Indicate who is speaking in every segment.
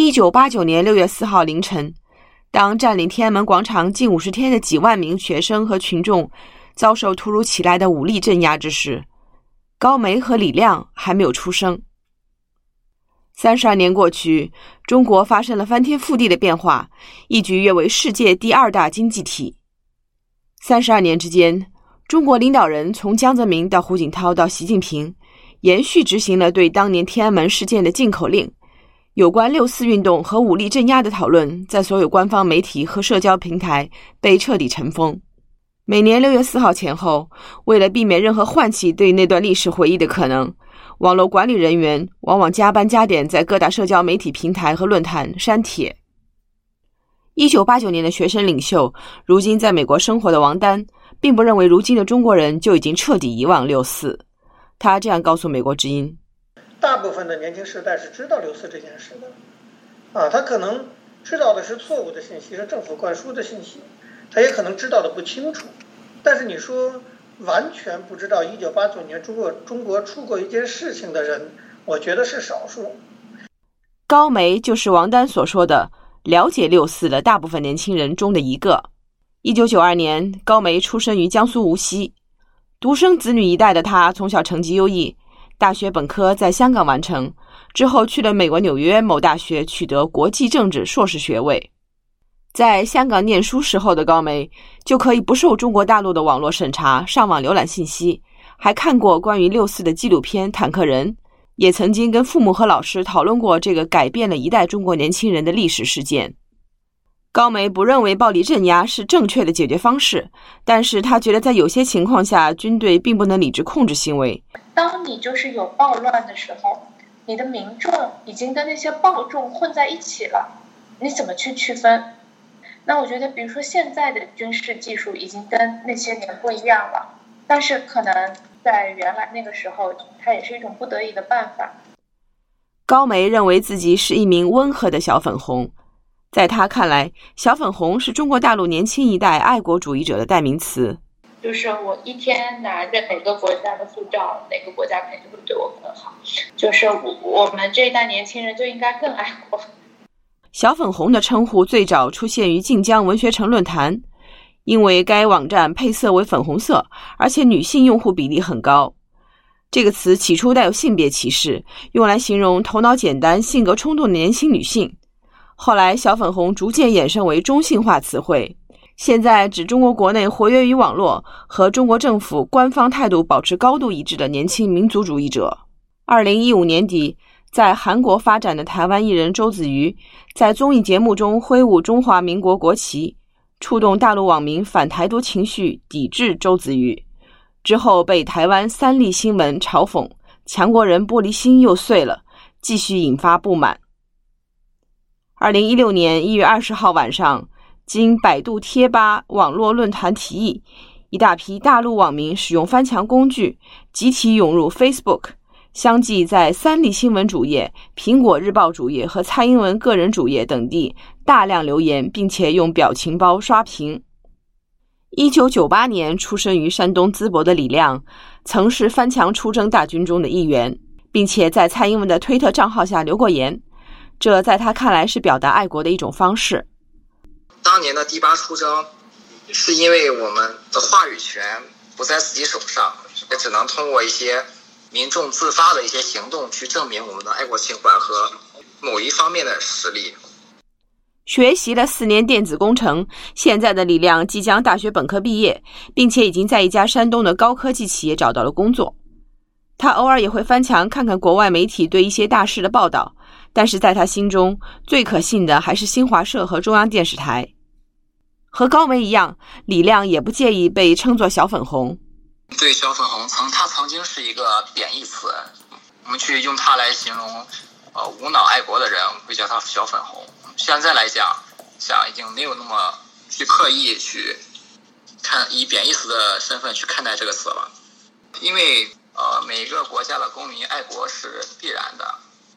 Speaker 1: 1989年6月4号凌晨，当占领天安门广场近50天的几万名学生和群众遭受突如其来的武力镇压之时，高梅和李亮还没有出生。32年过去，中国发生了翻天覆地的变化，一举跃为世界第2大经济体。32年之间，中国领导人从江泽民到胡锦涛到习近平，延续执行了对当年天安门事件的禁口令。有关6·4运动和武力镇压的讨论，在所有官方媒体和社交平台被彻底尘封。每年6月4号前后，为了避免任何唤起对那段历史回忆的可能，网络管理人员往往加班加点在各大社交媒体平台和论坛删帖。1989年的学生领袖，如今在美国生活的王丹，并不认为如今的中国人就已经彻底遗忘6·4。他这样告诉美国之音：
Speaker 2: 大部分的年轻世代是知道6·4这件事的，他可能知道的是错误的信息，是政府灌输的信息，他也可能知道的不清楚。但是你说完全不知道1989年中国出过一件事情的人，我觉得是少数。
Speaker 1: 高梅就是王丹所说的了解6·4的大部分年轻人中的一个。1992年，高梅出生于江苏无锡，独生子女一代的她从小成绩优异，大学本科在香港完成，之后去了美国纽约某大学取得国际政治硕士学位。在香港念书时候的高梅，就可以不受中国大陆的网络审查，上网浏览信息，还看过关于6·4的纪录片《坦克人》，也曾经跟父母和老师讨论过这个改变了一代中国年轻人的历史事件。高梅不认为暴力镇压是正确的解决方式，但是他觉得在有些情况下，军队并不能理智控制行为。
Speaker 3: 当你就是有暴乱的时候，你的民众已经跟那些暴众混在一起了，你怎么去区分？那我觉得比如说现在的军事技术已经跟那些年不一样了，但是可能在原来那个时候，它也是一种不得已的办法。
Speaker 1: 高梅认为自己是一名温和的小粉红，在他看来，小粉红是中国大陆年轻一代爱国主义者的代名词。
Speaker 3: 就是我一天拿着哪个国家的护照，哪个国家肯定会对我更好，就是我们这一代年轻人就应该更爱国。
Speaker 1: 小粉红的称呼最早出现于晋江文学城论坛，因为该网站配色为粉红色，而且女性用户比例很高。这个词起初带有性别歧视，用来形容头脑简单、性格冲动的年轻女性。后来小粉红逐渐衍生为中性化词汇，现在指中国国内活跃于网络和中国政府官方态度保持高度一致的年轻民族主义者。2015年底，在韩国发展的台湾艺人周子瑜在综艺节目中挥舞中华民国国旗，触动大陆网民反台独情绪，抵制周子瑜。之后被台湾三立新闻嘲讽强国人玻璃心又碎了，继续引发不满。2016年1月20号晚上，经百度贴吧网络论坛提议，一大批大陆网民使用翻墙工具集体涌入 Facebook，相继在三立新闻主页、苹果日报主页和蔡英文个人主页等地大量留言，并且用表情包刷屏。1998年出生于山东淄博的李亮，曾是翻墙出征大军中的一员，并且在蔡英文的推特账号下留过言，这在他看来是表达爱国的一种方式。
Speaker 4: 当年的第8出征，是因为我们的话语权不在自己手上，也只能通过一些民众自发的一些行动去证明我们的爱国情怀和某一方面的实力。
Speaker 1: 学习了4年电子工程，现在的李亮即将大学本科毕业，并且已经在一家山东的高科技企业找到了工作。他偶尔也会翻墙看看国外媒体对一些大事的报道，但是在他心中最可信的还是新华社和中央电视台。和高梅一样，李亮也不介意被称作小粉红。
Speaker 4: 对，小粉红它曾经是一个贬义词，我们去用它来形容无脑爱国的人，会叫它小粉红。现在来讲已经没有那么去刻意去以贬义词的身份去看待这个词了，因为每个国家的公民爱国是必然的。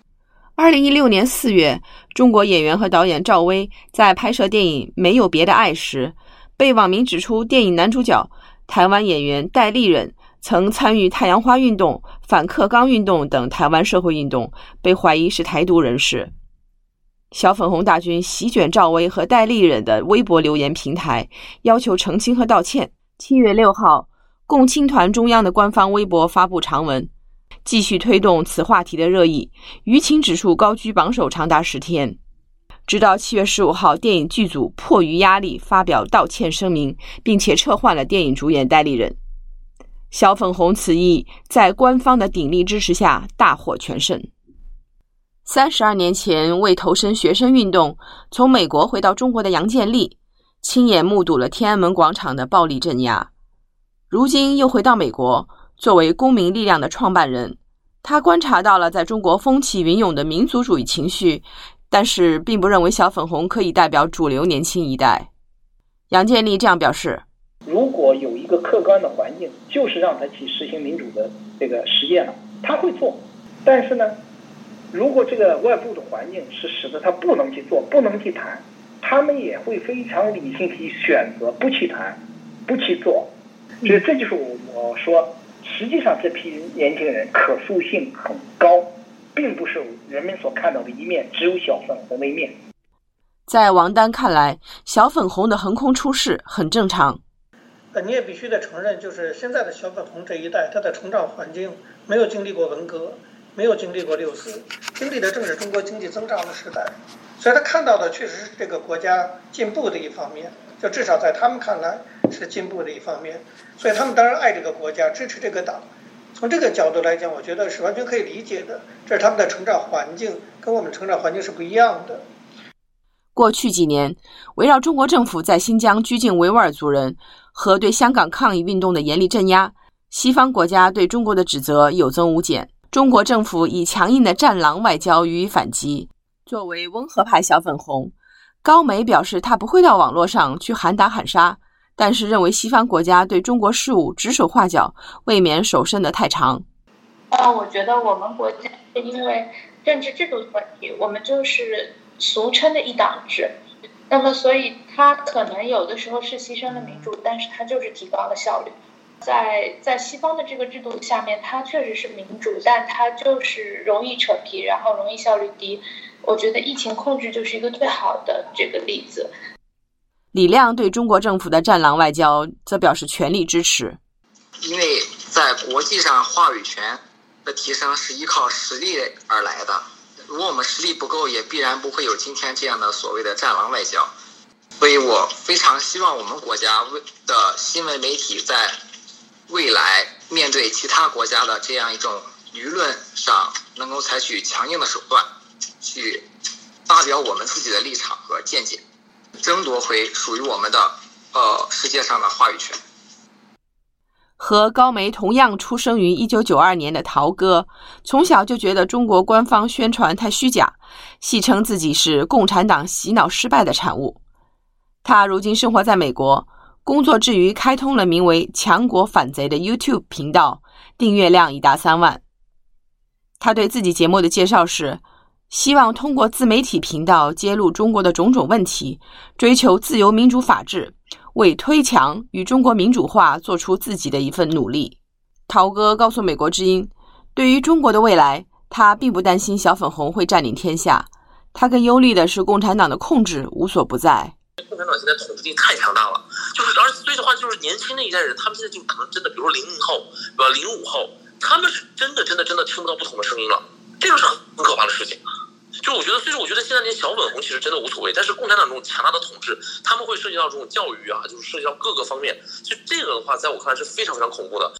Speaker 1: 2016年4月，中国演员和导演赵薇在拍摄电影《没有别的爱》时，被网民指出电影男主角台湾演员戴立忍曾参与太阳花运动、反课纲运动等台湾社会运动，被怀疑是台独人士。 小粉红大军席卷赵薇和戴立忍的微博留言平台，要求澄清和道歉。7月6号，共青团中央的官方微博发布长文，继续推动此话题的热议，舆情指数高居榜首长达10天。直到7月15号，电影剧组迫于压力发表道歉声明，并且撤换了电影主演戴立忍。小粉红此役在官方的鼎力支持下大获全胜。32年前，为投身学生运动从美国回到中国的杨建立，亲眼目睹了天安门广场的暴力镇压。如今又回到美国，作为公民力量的创办人，他观察到了在中国风起云涌的民族主义情绪，但是并不认为小粉红可以代表主流年轻一代。杨建立这样表示，
Speaker 5: 如果有一个客观的环境，就是让他去实行民主的这个实践了，他会做。但是呢，如果这个外部的环境是使得他不能去做，不能去谈，他们也会非常理性去选择不去谈，不去做。所以这就是我说，实际上这批年轻人可塑性很高，并不是人们所看到的一面，只有小粉红的一面。
Speaker 1: 在王丹看来，小粉红的横空出世很正常。
Speaker 2: 你也必须得承认，就是现在的小粉红这一代，他的成长环境没有经历过文革，没有经历过6·4，经历的正是中国经济增长的时代，所以他看到的确实是这个国家进步的一方面，就至少在他们看来是进步的一方面，所以他们当然爱这个国家，支持这个党。从这个角度来讲，我觉得是完全可以理解的，这是他们的成长环境跟我们成长环境是不一样的。
Speaker 1: 过去几年，围绕中国政府在新疆拘禁维吾尔族人和对香港抗议运动的严厉镇压，西方国家对中国的指责有增无减。中国政府以强硬的战狼外交予以反击。作为温和派小粉红，高梅表示他不会到网络上去喊打喊杀，但是认为西方国家对中国事务指手画脚，未免手伸得太长。
Speaker 3: 我觉得我们国家因为政治制度的问题，我们就是俗称的一党制，那么所以它可能有的时候是牺牲了民主，但是它就是提高了效率。在西方的这个制度下面，它确实是民主，但它就是容易扯皮，然后容易效率低。我觉得疫情控制就是一个最好的这个例子。
Speaker 1: 李亮对中国政府的战狼外交则表示全力支持。
Speaker 4: 因为在国际上话语权的提升是依靠实力而来的，如果我们实力不够，也必然不会有今天这样的所谓的战狼外交。所以我非常希望我们国家的新闻媒体在未来面对其他国家的这样一种舆论上，能够采取强硬的手段，去发表我们自己的立场和见解，争夺回属于我们的世界上的话语权。
Speaker 1: 和高梅同样出生于1992年的陶哥，从小就觉得中国官方宣传太虚假，戏称自己是共产党洗脑失败的产物。他如今生活在美国，工作之余开通了名为强国反贼的 YouTube 频道，订阅量已达3万。他对自己节目的介绍是，希望通过自媒体频道揭露中国的种种问题，追求自由民主法治，为推强与中国民主化做出自己的一份努力。陶哥告诉美国之音，对于中国的未来，他并不担心小粉红会占领天下，他更忧虑的是共产党的控制无所不在。
Speaker 6: 共产党现在统治力太强大了，而所以的话，就是年轻的一代人，他们现在就可能真的，比如说00后，对吧，05后，他们是真的听不到不同的声音了，这就是很可怕的事情。就我觉得，所以说我觉得现在连小粉红其实真的无所谓，但是共产党这种强大的统治，他们会涉及到这种教育啊，就是涉及到各个方面，所以这个的话，在我看来是非常非常恐怖的。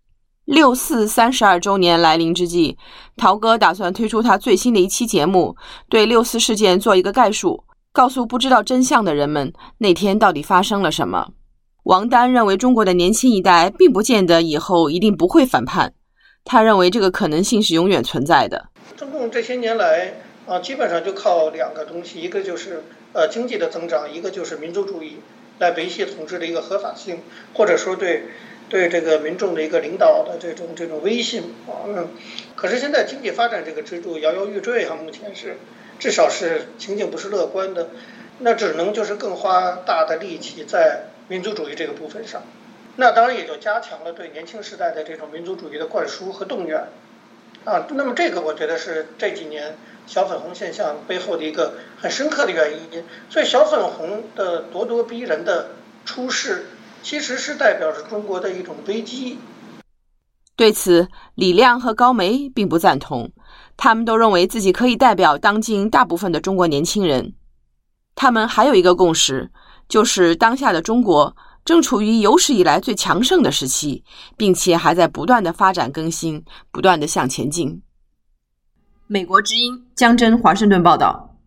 Speaker 1: 6·4 32周年来临之际，陶哥打算推出他最新的一期节目，对6·4事件做一个概述，告诉不知道真相的人们那天到底发生了什么。王丹认为中国的年轻一代并不见得以后一定不会反叛，他认为这个可能性是永远存在的。
Speaker 2: 中共这些年来基本上就靠2个东西，一个就是经济的增长，一个就是民族主义来维系统治的一个合法性，或者说对这个民众的一个领导的这种威信可是现在经济发展这个支柱摇摇欲坠目前是至少是情景不是乐观的，那只能就是更花大的力气在民族主义这个部分上，那当然也就加强了对年轻时代的这种民族主义的灌输和动员那么这个我觉得是这几年小粉红现象背后的一个很深刻的原因。所以小粉红的咄咄逼人的出世，其实是代表着中国的一种危机。
Speaker 1: 对此，李亮和高梅并不赞同，他们都认为自己可以代表当今大部分的中国年轻人。他们还有一个共识，就是当下的中国正处于有史以来最强盛的时期，并且还在不断的发展更新，不断的向前进。美国之音，江真华盛顿报道。